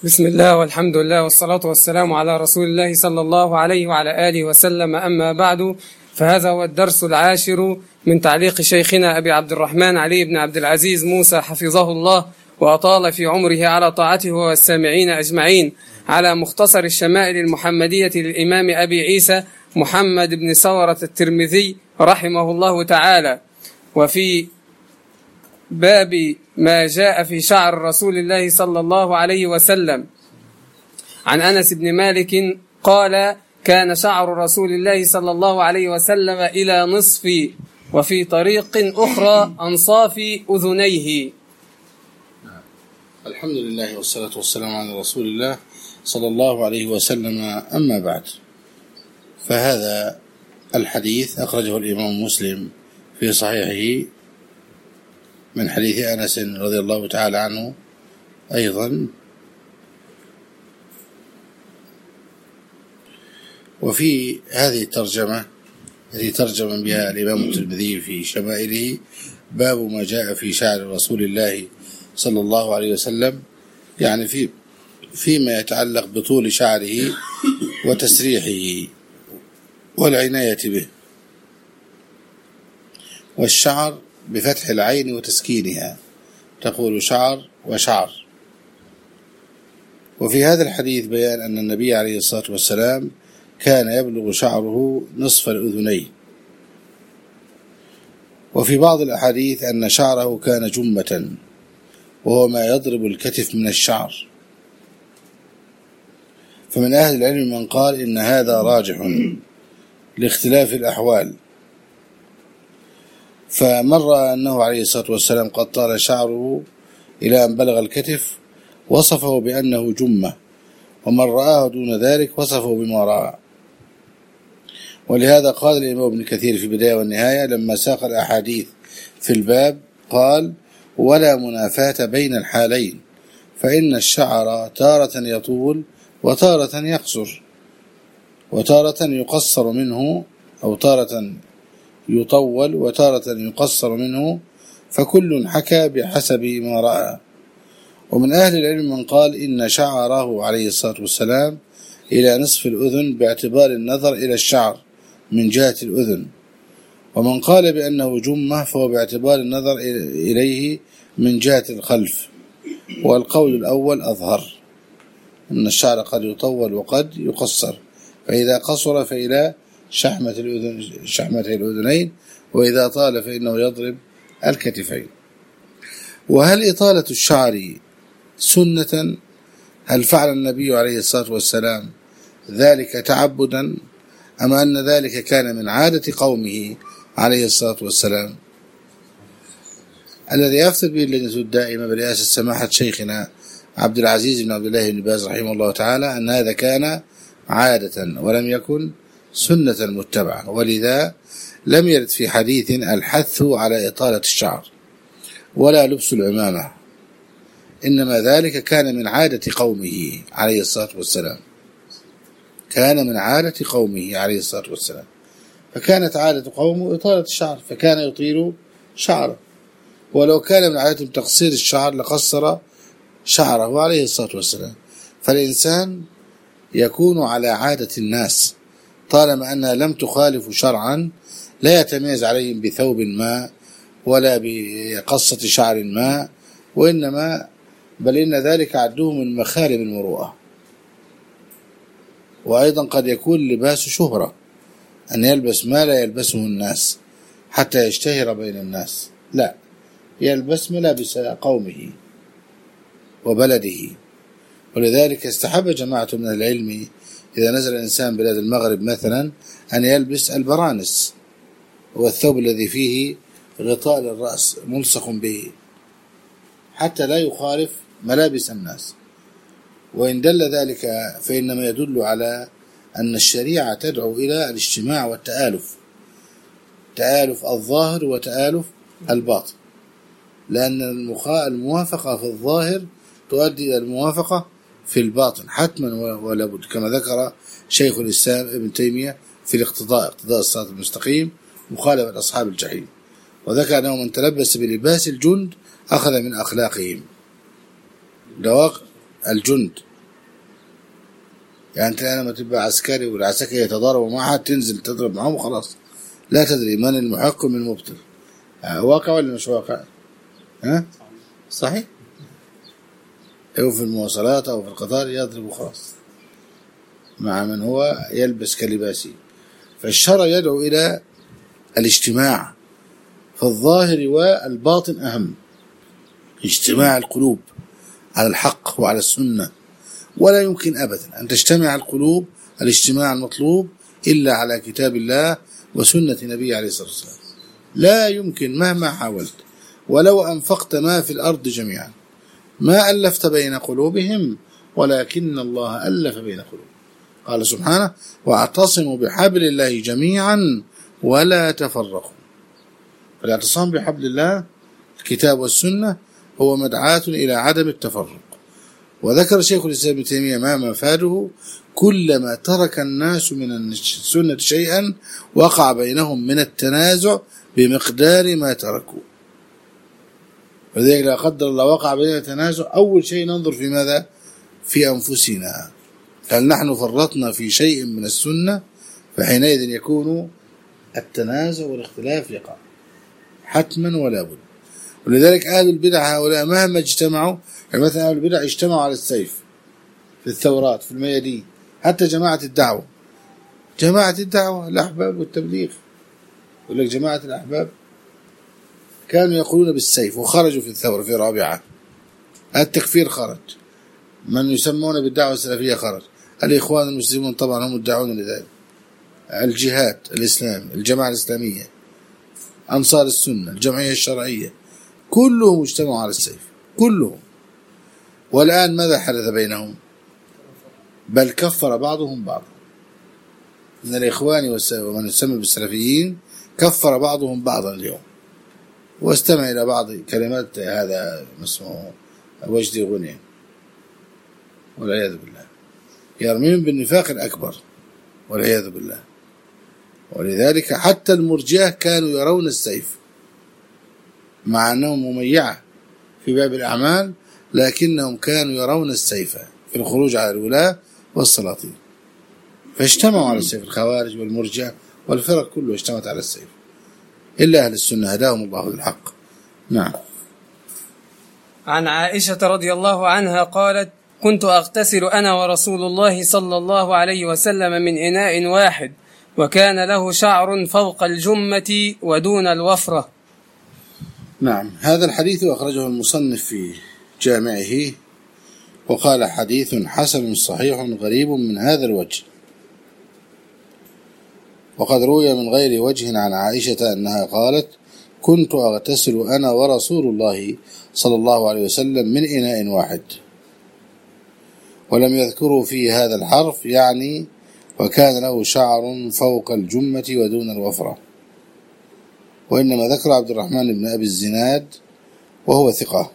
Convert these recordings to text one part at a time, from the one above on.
بسم الله والحمد لله والصلاة والسلام على رسول الله صلى الله عليه وعلى آله وسلم. أما بعد، فهذا هو الدرس العاشر من تعليق شيخنا أبي عبد الرحمن علي بن عبد العزيز موسى حفظه الله وأطال في عمره على طاعته والسامعين أجمعين على مختصر الشمائل المحمدية للإمام أبي عيسى محمد بن سورة الترمذي رحمه الله تعالى. وفي باب ما جاء في شعر رسول الله صلى الله عليه وسلم عن أنس بن مالك قال: كان شعر رسول الله صلى الله عليه وسلم إلى نصف، وفي طريق أخرى أنصاف أذنيه. الحمد لله والصلاة والسلام على رسول الله صلى الله عليه وسلم. أما بعد، فهذا الحديث أخرجه الإمام مسلم في صحيحه من حديث أنس رضي الله تعالى عنه أيضا. وفي هذه الترجمة التي ترجم بها الإمام الترمذي في شمائله باب ما جاء في شعر رسول الله صلى الله عليه وسلم، يعني فيما يتعلق بطول شعره وتسريحه والعناية به. والشعر بفتح العين وتسكينها، تقول شعر وشعر. وفي هذا الحديث بيان أن النبي عليه الصلاة والسلام كان يبلغ شعره نصف الأذنين. وفي بعض الأحاديث أن شعره كان جمة، وهو ما يضرب الكتف من الشعر. فمن أهل العلم من قال إن هذا راجح لاختلاف الأحوال، فمر أنه عليه الصلاة والسلام قد طال شعره إلى أن بلغ الكتف وصفه بأنه جمة، ومن رآه دون ذلك وصفه بما رأى. ولهذا قال الإمام ابن كثير في بداية والنهاية لما ساق الأحاديث في الباب قال: ولا منافاة بين الحالين، فإن الشعر تارة يطول وتارة يقصر، وتارة يقصر منه، أو تارة يطول وتارة يقصر منه، فكل حكى بحسب ما رأى. ومن أهل العلم من قال إن شعره عليه الصلاة والسلام إلى نصف الأذن باعتبار النظر إلى الشعر من جهة الأذن، ومن قال بأنه جمة فهو باعتبار النظر إليه من جهة الخلف. والقول الأول أظهر، أن الشعر قد يطول وقد يقصر، فإذا قصر فإلى شحمتي الأذنين، وإذا طال فإنه يضرب الكتفين. وهل إطالة الشعر سنة؟ هل فعل النبي عليه الصلاة والسلام ذلك تعبدا، أم أن ذلك كان من عادة قومه عليه الصلاة والسلام؟ الذي يفتر به اللجنة الدائمة برئاسة سماحة شيخنا عبد العزيز بن عبد الله بن باز رحمه الله تعالى أن هذا كان عادة ولم يكن سنة متبعة، ولذا لم يرد في حديث الحث على إطالة الشعر ولا لبس العمامة، إنما ذلك كان من عادة قومه عليه الصلاة والسلام، كان من عادة قومه عليه الصلاة والسلام، فكانت عادة قومه إطالة الشعر فكان يطيل شعره، ولو كان من عادة تقصير الشعر لقصر شعره عليه الصلاة والسلام. فالإنسان يكون على عادة الناس طالما أنها لم تخالف شرعا، لا يتميز عليهم بثوب ما ولا بقصة شعر ما، وإنما بل إن ذلك عدوه من مخارم المروءة. وأيضا قد يكون لباس شهرة، أن يلبس ما لا يلبسه الناس حتى يشتهر بين الناس، لا، يلبس ملابس قومه وبلده. ولذلك استحب جماعة من العلم إذا نزل الإنسان بلاد المغرب مثلا أن يلبس البرانس، والثوب الذي فيه غطاء للرأس ملصق به، حتى لا يخالف ملابس الناس. وإن دل ذلك فإنما يدل على أن الشريعة تدعو إلى الاجتماع والتآلف، تآلف الظاهر وتآلف الباطن، لأن الموافقة في الظاهر تؤدي إلى الموافقة في الباطن حتما ولا بد، كما ذكر شيخ الإسلام ابن تيمية في اقتضاء الصراط المستقيم مخالفة أصحاب الجحيم، وذكر أنه من تلبس بلباس الجند أخذ من أخلاقهم. دواق الجند يعني أنت لما تبقى عسكري والعساكر يتضاربوا معها تنزل تضرب معهم وخلاص، لا تدري من المحق من المبطل. واقع ولا مش واقع؟ ها؟ صحيح. أو في المواصلات أو في القطار يضرب وخلاص مع من هو يلبس كلباسي. فالشرع يدعو إلى الاجتماع، فالظاهر والباطن أهم، اجتماع القلوب على الحق وعلى السنة. ولا يمكن أبدا أن تجتمع القلوب الاجتماع المطلوب إلا على كتاب الله وسنة نبي عليه الصلاة والسلام. لا يمكن مهما حاولت، ولو أنفقت ما في الأرض جميعا ما ألفت بين قلوبهم ولكن الله ألف بين قلوبهم. قال سبحانه: واعتصموا بحبل الله جميعا ولا تفرقوا. فالاعتصام بحبل الله الكتاب والسنة هو مدعاة إلى عدم التفرق. وذكر شيخ الإسلام ابن تيمية ما مفاده: كلما ترك الناس من السنة شيئا وقع بينهم من التنازع بمقدار ما تركوا. ولذلك لا قدر الله وقع بيننا تنازع، أول شيء ننظر في ماذا؟ في أنفسنا، هل نحن فرطنا في شيء من السنة؟ فحينئذ يكون التنازع والاختلاف يقع حتما ولا بد. ولذلك أهل البدع هؤلاء مهما اجتمعوا، يعني مثلا أهل البدع اجتمعوا على السيف في الثورات في الميادين، حتى جماعة الدعوة الأحباب والتبليغ، يقول لك جماعة الأحباب كانوا يقولون بالسيف وخرجوا في الثورة في رابعة. التكفير خرج، من يسمون بالدعوة السلفية خرج، الإخوان المسلمون طبعا هم الداعون لذلك، الجهاد الإسلام، الجماعة الإسلامية، أنصار السنة، الجمعية الشرعية، كلهم اجتمعوا على السيف كلهم. والآن ماذا حدث بينهم؟ بل كفر بعضهم بعضا من الإخوان ومن يسمى بالسلفيين، كفر بعضهم بعضا اليوم. واستمع إلى بعض كلمات هذا اسمه وجدي غنيم والعياذ بالله، يرميهم بالنفاق الأكبر والعياذ بالله. ولذلك حتى المرجئة كانوا يرون السيف مع أنهم مميعة في باب الأعمال، لكنهم كانوا يرون السيف في الخروج على الولاة والسلاطين، فاجتمعوا على السيف. الخوارج والمرجئة والفرق كله اجتمعت على السيف، إلا أهل السنة هداهم الله للحق. نعم. عن عائشة رضي الله عنها قالت: كنت أغتسل أنا ورسول الله صلى الله عليه وسلم من إناء واحد، وكان له شعر فوق الجمة ودون الوفرة. نعم. هذا الحديث أخرجه المصنف في جامعه وقال: حديث حسن صحيح غريب من هذا الوجه. وقد روي من غير وجه عن عائشة أنها قالت: كنت أغتسل أنا ورسول الله صلى الله عليه وسلم من إناء واحد. ولم يذكروا فيه هذا الحرف، يعني وكان له شعر فوق الجمة ودون الوفرة. وإنما ذكر عبد الرحمن بن أبي الزناد وهو ثقة.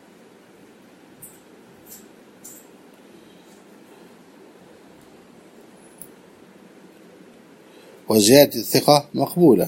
وزيادة الثقة مقبولة،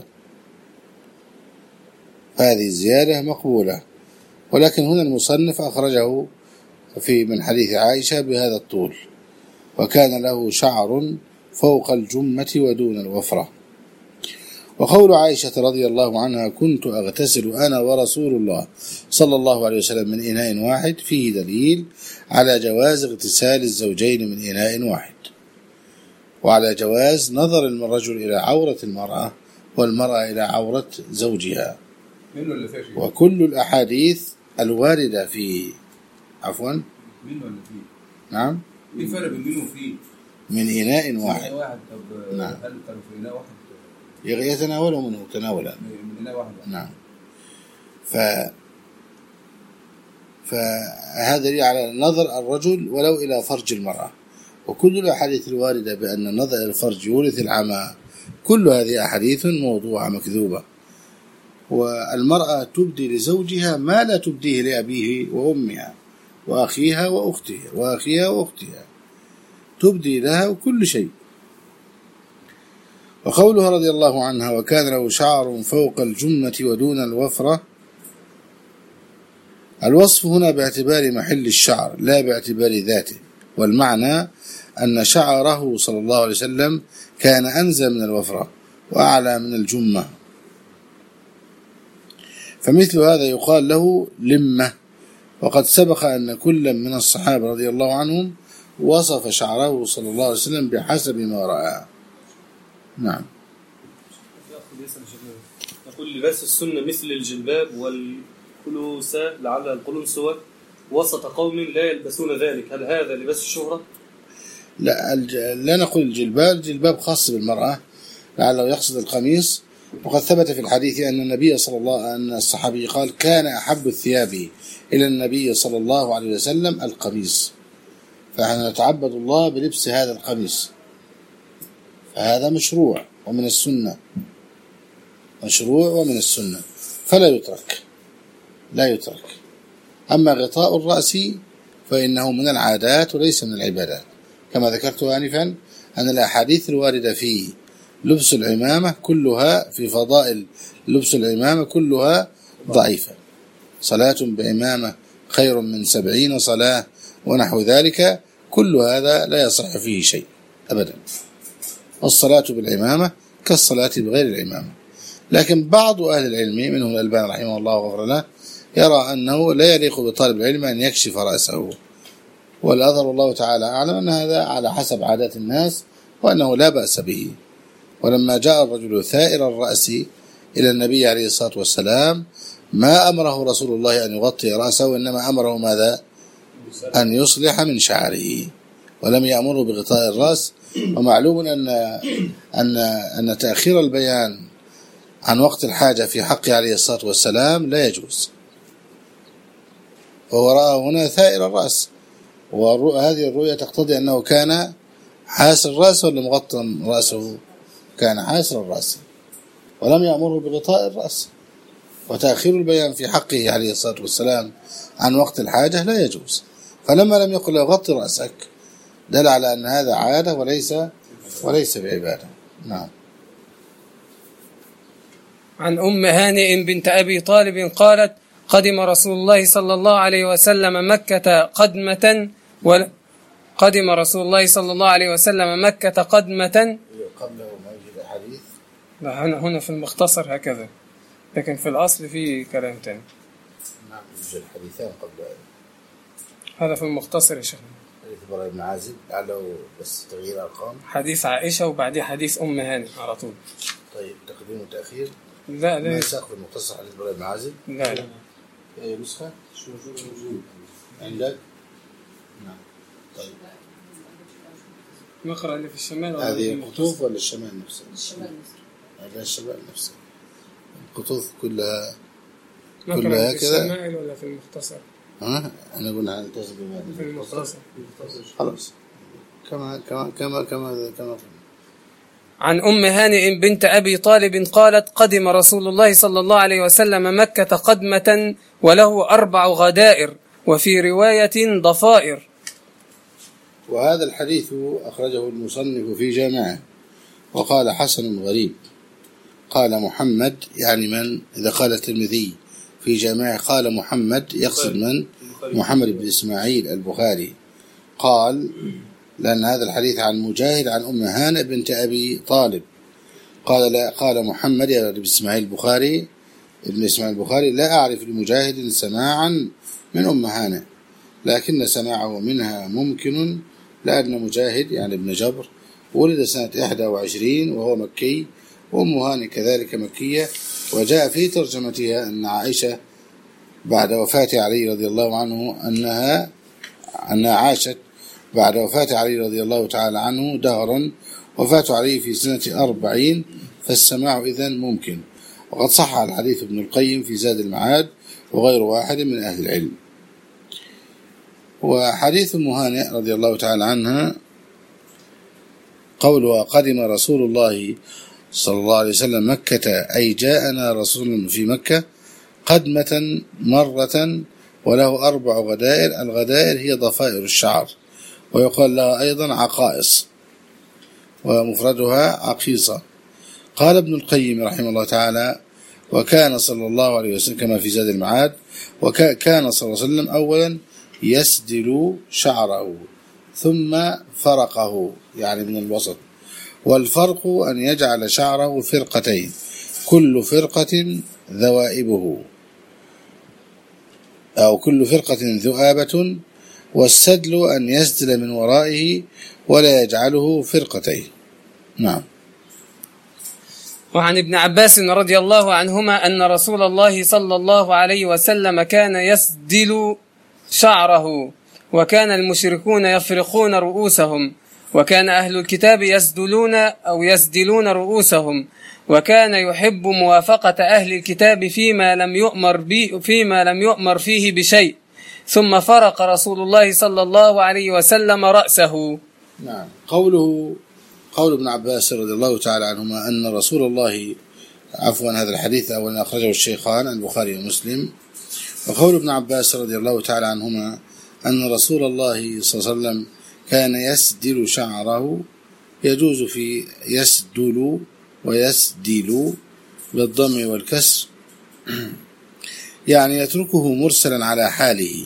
هذه الزيادة مقبولة، ولكن هنا المصنف أخرجه في من حديث عائشة بهذا الطول: وكان له شعر فوق الجمة ودون الوفرة. وقول عائشة رضي الله عنها: كنت أغتسل أنا ورسول الله صلى الله عليه وسلم من إناء واحد، فيه دليل على جواز اغتسال الزوجين من إناء واحد، وعلى جواز نظر الرجل إلى عورة المرأة والمرأة إلى عورة زوجها. وكل الأحاديث الواردة في نعم في فرق بين وفيه من إناء واحد. طب نعم. هل كانوا في إناء واحد؟ يتناوله منه تناولا. من إناء واحد. نعم. فهذا دليل على نظر الرجل ولو إلى فرج المرأة. وكل الأحاديث الواردة بأن النظر إلى الفرج يورث العمى، كل هذه أحاديث موضوعة مكذوبة. والمرأة تبدي لزوجها ما لا تبديه لأبيه وأمها وأخيها وأختها، تبدي لها كل شيء. وقوله رضي الله عنها: وكان له شعر فوق الجمة ودون الوفرة، الوصف هنا باعتبار محل الشعر لا باعتبار ذاته، والمعنى أن شعره صلى الله عليه وسلم كان أنزل من الوفرة وأعلى من الجمة، فمثل هذا يقال له لمة. وقد سبق أن كل من الصحابة رضي الله عنهم وصف شعره صلى الله عليه وسلم بحسب ما رأى. نعم. يقول لباس السنة مثل الجلباب والقلوسة لعل القلنسوة وسط قوم لا يلبسون ذلك، هل هذا لباس الشهرة؟ لا نقول الجلباب خاص بالمرأة، لعله يقصد القميص. وقد ثبت في الحديث أن النبي صلى الله أن الصحابي قال كان أحب الثياب إلى النبي صلى الله عليه وسلم القميص، فنحن نتعبد الله بلبس هذا القميص، فهذا مشروع ومن السنة، مشروع ومن السنة، فلا يترك، لا يترك. أما غطاء الرأس فإنه من العادات وليس من العبادات، كما ذكرت آنفا أن الأحاديث الواردة في لبس العمامة كلها في فضائل لبس العمامة كلها ضعيفة. صلاة بعمامة خير من 70 صلاة ونحو ذلك، كل هذا لا يصح فيه شيء أبدا. الصلاة بالعمامة كالصلاة بغير العمامة. لكن بعض أهل العلم منهم الألباني رحمه الله وغفر له يرى أنه لا يليق بطالب العلم أن يكشف رأسه، والأظهر الله تعالى أعلم أن هذا على حسب عادات الناس وأنه لا بأس به. ولما جاء الرجل ثائر الرأس إلى النبي عليه الصلاة والسلام ما أمره رسول الله أن يغطي رأسه، إنما أمره ماذا؟ أن يصلح من شعره، ولم يأمره بغطاء الرأس. ومعلوم أن تأخير البيان عن وقت الحاجة في حقه عليه الصلاة والسلام لا يجوز. وهو رأى هنا ثائر الرأس، وهذه الرؤية تقتضي أنه كان حاسر الرأس ولا مغطى رأسه؟ كان حاسر الرأس، ولم يأمره بغطاء الرأس. وتأخير البيان في حقه عليه الصلاة والسلام عن وقت الحاجة لا يجوز. فلما لم يقل له غطي رأسك دل على أن هذا عادة وليس بعبادة. نعم. عن أم هانئ بنت أبي طالب قالت قدم رسول الله صلى الله عليه وسلم مكة قدمة قدم رسول الله صلى الله عليه وسلم مكة قدمة. قبله ما يوجد حديث؟ لا، هنا في المختصر هكذا، لكن في الأصل في كلام تاني. نعم، يوجد حديثان قبل هذا في المختصر يا شيخ. حديث براء بن عازب لعله بس تغيير أرقام، حديث عائشة وبعديه حديث أم هانئ على طول. طيب تقديم وتأخير؟ لا ما ساق في المختصر حديث براء بن عازب؟ لا أي نسخة؟ عندك؟ نعم. طيب نقرأ اللي في الشمال هذه القطوف ولا الشمال نفسه؟ هذا الشمال نفسه. القطوف كلها كذا. في كذا. الشمال ولا في المختصر؟ أنا أقول عن التصل بماذا؟ في المختصر. خلاص. كما عن أم هانئ بنت أبي طالب قالت قدم رسول الله صلى الله عليه وسلم مكة قدمة وله 4 غدائر، وفي رواية ضفائر. وهذا الحديث أخرجه المصنف في جامعه وقال حسن غريب. قال محمد، يعني من؟ إذا قال الترمذي في جامعه قال محمد يقصد من؟ محمد بن إسماعيل البخاري. قال لأن هذا الحديث عن مجاهد عن أم هانئ بنت أبي طالب. قال محمد بن إسماعيل البخاري ابن إسماعيل البخاري لا أعرف لمجاهد سماعا من أم هانئ، لكن سماعه منها ممكن، لأن مجاهد يعني ابن جبر ولد سنة 21 وهو مكي، وأم هانئ كذلك مكية. وجاء في ترجمتها أن عائشة بعد وفاة علي رضي الله عنه أنها عاشت بعد وفاة علي رضي الله تعالى عنه دهرا، وفاة علي في سنة 40، فالسماع إذن ممكن. وقد صح الحديث ابن القيم في زاد المعاد وغير واحد من أهل العلم. وحديث أم هانئ رضي الله تعالى عنها قولها قدم رسول الله صلى الله عليه وسلم مكة، أي جاءنا رسول في مكة قدمة مرة وله 4 غدائر. الغدائر هي ضفائر الشعر، ويقال لها أيضا عقائص، ومفردها عقيصة. قال ابن القيم رحمه الله تعالى وكان صلى الله عليه وسلم كما في زاد المعاد، وكان صلى الله عليه وسلم أولا يسدل شعره، ثم فرقه يعني من الوسط. والفرق أن يجعل شعره فرقتين كل فرقة ذوائبه أو كل فرقة ذؤابة، والسدل أن يسدل من ورائه ولا يجعله فرقتين. نعم. وعن ابن عباس رضي الله عنهما أن رسول الله صلى الله عليه وسلم كان يسدل شعره، وكان المشركون يفرقون رؤوسهم، وكان أهل الكتاب يسدلون رؤوسهم، وكان يحب موافقة أهل الكتاب فيما لم يؤمر فيه بشيء، ثم فرق رسول الله صلى الله عليه وسلم رأسه. نعم. قول ابن عباس رضي الله تعالى عنهما أن رسول الله هذا الحديث أولا أخرجه الشيخان البخاري ومسلم. وقول ابن عباس رضي الله تعالى عنهما أن رسول الله صلى الله عليه وسلم كان يسدل شعره، يجوز في يسدل ويسدل بالضم والكسر، يعني يتركه مرسلا على حاله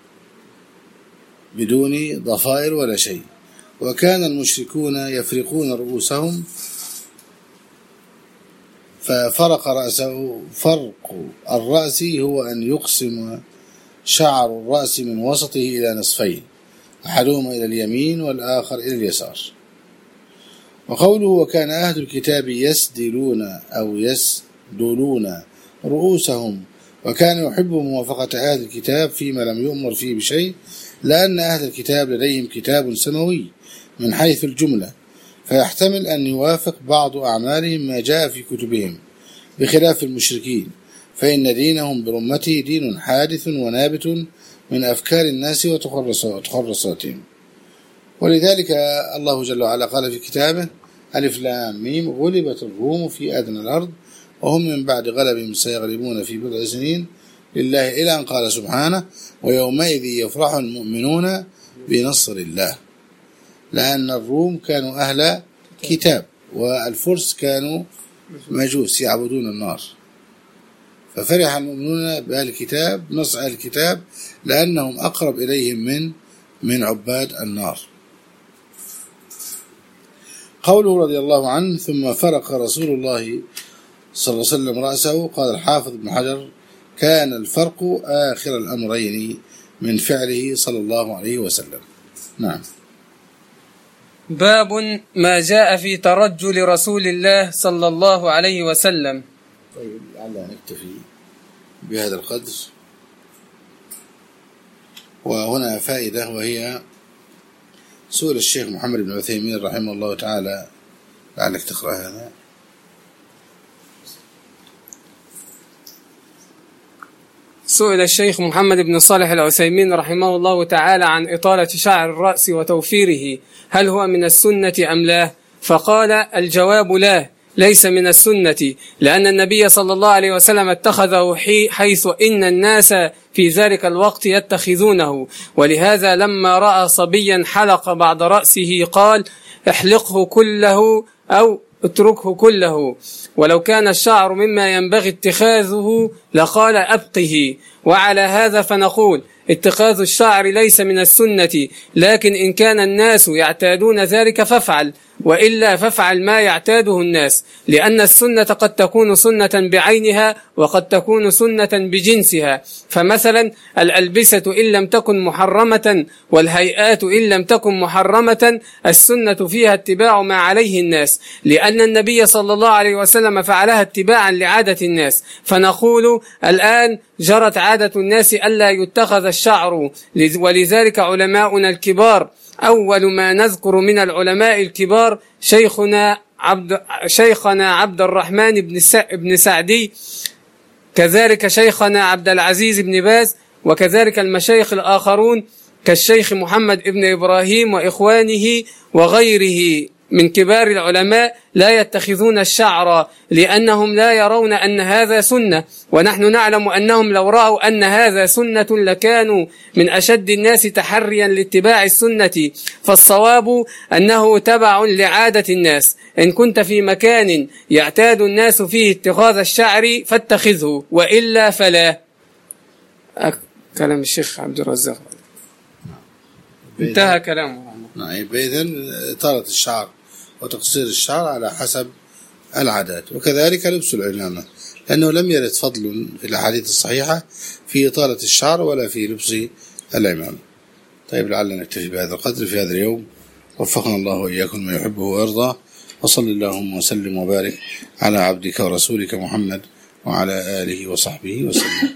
بدون ضفائر ولا شيء. وكان المشركون يفرقون رؤوسهم، ففرق رأسه. فرق الرأس هو أن يقسم شعر الرأس من وسطه إلى نصفين، أحدهما إلى اليمين والآخر إلى اليسار. وقوله وكان أهل الكتاب يسدلون أو يسدلون رؤوسهم، وكان يحب موافقة أهل الكتاب فيما لم يؤمر فيه بشيء، لأن أهل الكتاب لديهم كتاب سماوي من حيث الجملة، فيحتمل أن يوافق بعض أعمالهم ما جاء في كتبهم، بخلاف المشركين فإن دينهم برمته دين حادث ونابت من أفكار الناس وتخرصاتهم. ولذلك الله جل وعلا قال في كتابه: ألف لام ميم غلبت الروم في أدنى الأرض وهم من بعد غلبهم سيغلبون في بضع سنين لله، إلى أن قال سبحانه: ويومئذ يفرح المؤمنون بنصر الله. لأن الروم كانوا أهل كتاب والفرس كانوا مجوس يعبدون النار، ففرح المؤمنون بأهل الكتاب نصر أهل الكتاب لأنهم أقرب إليهم من عباد النار. قوله رضي الله عنه ثم فرق رسول الله صلى الله عليه وسلم رأسه، قال الحافظ ابن حجر: كان الفرق آخر الأمرين من فعله صلى الله عليه وسلم. نعم. باب ما جاء في ترجل رسول الله صلى الله عليه وسلم. طيب لعلنا نكتفي بهذا القدر. وهنا فائدة، وهي سؤال الشيخ محمد بن عثيمين رحمه الله تعالى، لعلك تقرأ هذا. سئل الشيخ محمد بن صالح العثيمين رحمه الله تعالى عن إطالة شعر الرأس وتوفيره، هل هو من السنة أم لا؟ فقال: الجواب لا، ليس من السنة، لأن النبي صلى الله عليه وسلم اتخذه حيث إن الناس في ذلك الوقت يتخذونه، ولهذا لما رأى صبيا حلق بعض رأسه قال: احلقه كله أو اتركه كله. ولو كان الشعر مما ينبغي اتخاذه لقال: أبقه. وعلى هذا فنقول: اتخاذ الشعر ليس من السنة، لكن إن كان الناس يعتادون ذلك فافعل، وإلا فافعل ما يعتاده الناس، لأن السنة قد تكون سنة بعينها وقد تكون سنة بجنسها. فمثلا الألبسة إن لم تكن محرمة والهيئات إن لم تكن محرمة، السنة فيها اتباع ما عليه الناس، لأن النبي صلى الله عليه وسلم فعلها اتباعا لعادة الناس. فنقول الآن جرت عادة الناس ألا يتخذ الشعر، ولذلك علماؤنا الكبار، أول ما نذكر من العلماء الكبار شيخنا عبد الرحمن بن سعدي، كذلك شيخنا عبد العزيز بن باز، وكذلك المشايخ الآخرون كالشيخ محمد بن إبراهيم وإخوانه وغيره من كبار العلماء لا يتخذون الشعر، لأنهم لا يرون أن هذا سنة، ونحن نعلم أنهم لو رأوا أن هذا سنة لكانوا من أشد الناس تحريا لاتباع السنة. فالصواب أنه تبع لعادة الناس، إن كنت في مكان يعتاد الناس فيه اتخاذ الشعر فاتخذه، وإلا فلا. كلام الشيخ عبد الرزاق انتهى كلامه. نعم. إذن إطالة الشعر وتقصير الشعر على حسب العادات. وكذلك لبس العمامة، لأنه لم يرد فضل في الأحاديث الصحيحة في إطالة الشعر ولا في لبس العمامة. طيب، لعلنا نكتفي بهذا القدر في هذا اليوم. وفقنا الله وإياكم ما يحبه ويرضى، وصل اللهم وسلم وبارك على عبدك ورسولك محمد وعلى آله وصحبه وسلم.